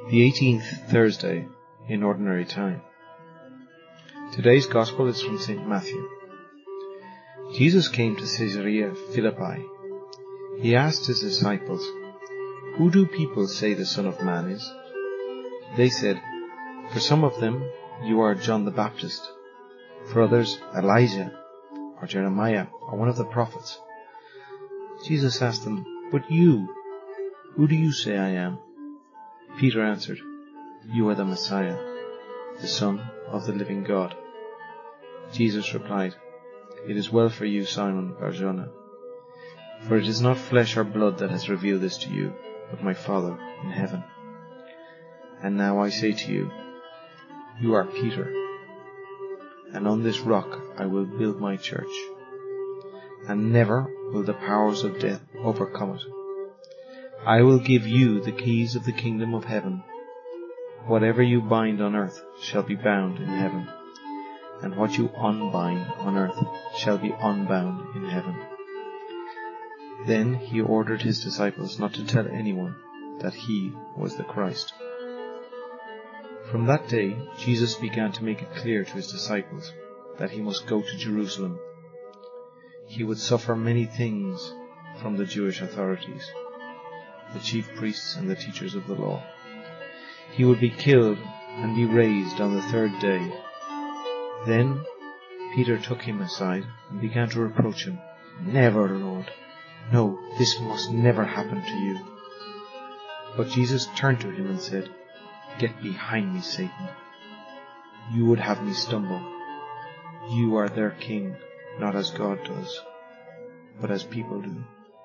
The 18th Thursday in Ordinary Time. Today's Gospel is from St. Matthew. Jesus came to Caesarea Philippi. He asked his disciples, "Who do people say the Son of Man is?" They said, "For some of them, you are John the Baptist. For others, Elijah, or Jeremiah, or one of the prophets." Jesus asked them, "But you, who do you say I am?" Peter answered, "You are the Messiah, the Son of the living God." Jesus replied, "It is well for you, Simon Bar-Jonah, for it is not flesh or blood that has revealed this to you, but my Father in heaven. And now I say to you, you are Peter, and on this rock I will build my church, and never will the powers of death overcome it. I will give you the keys of the kingdom of heaven. Whatever you bind on earth shall be bound in heaven, and what you unbind on earth shall be unbound in heaven." Then he ordered his disciples not to tell anyone that he was the Christ. From that day, Jesus began to make it clear to his disciples that he must go to Jerusalem. He would suffer many things from the Jewish authorities, the chief priests and the teachers of the law. He would be killed and be raised on the third day. Then Peter took him aside and began to reproach him. "Never, Lord. No, this must never happen to you." But Jesus turned to him and said, "Get behind me, Satan. You would have me stumble. You are their king, not as God does, but as people do."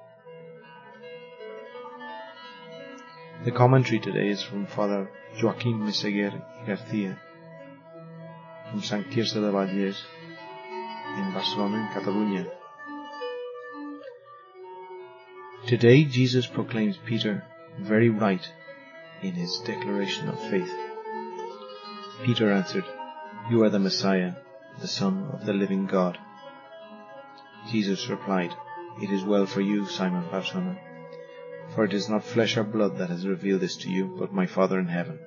The commentary today is from Father Joaquim Meseguer y García, from Sant Quirze de Vallès in Barcelona, in Catalonia. Today Jesus proclaims Peter very right in his declaration of faith. Peter answered, "You are the Messiah, the Son of the living God." Jesus replied, "It is well for you, Simon Bar-Jonah, for it is not flesh or blood that has revealed this to you, but my Father in heaven."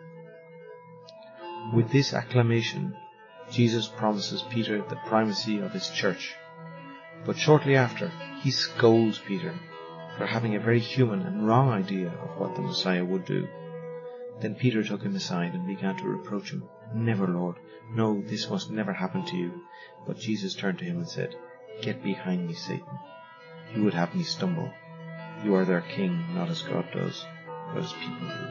With this acclamation, Jesus promises Peter the primacy of his church. But shortly after, he scolds Peter for having a very human and wrong idea of what the Messiah would do. Then Peter took him aside and began to reproach him. "Never, Lord. No, this must never happen to you." But Jesus turned to him and said, "Get behind me, Satan. You would have me stumble. You are their king, not as God does, but as people do."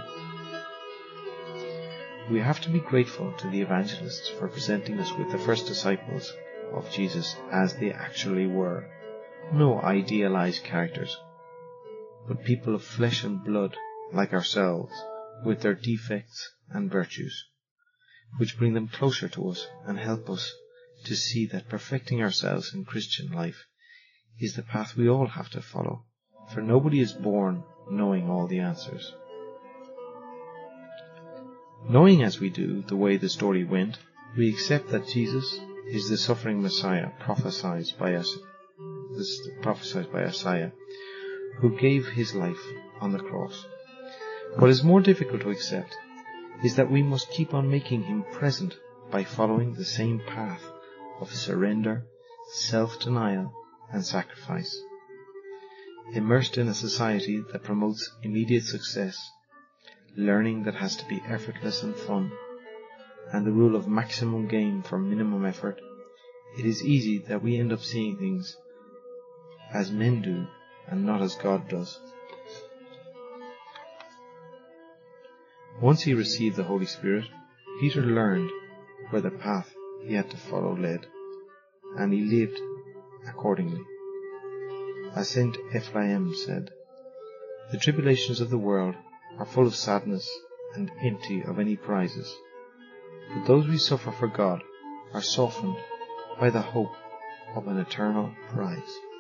We have to be grateful to the evangelists for presenting us with the first disciples of Jesus as they actually were. No idealized characters, but people of flesh and blood like ourselves, with their defects and virtues, which bring them closer to us and help us to see that perfecting ourselves in Christian life is the path we all have to follow, for nobody is born knowing all the answers. Knowing as we do the way the story went, we accept that Jesus is the suffering Messiah prophesied by Isaiah, who gave his life on the cross. What is more difficult to accept is that we must keep on making him present by following the same path of surrender, self-denial, and sacrifice. Immersed in a society that promotes immediate success, learning that has to be effortless and fun, and the rule of maximum gain for minimum effort, it is easy that we end up seeing things as men do and not as God does. Once he received the Holy Spirit, Peter learned where the path he had to follow led, and he lived accordingly. As Saint Ephraim said, "The tribulations of the world are full of sadness and empty of any prizes, but those we suffer for God are softened by the hope of an eternal prize."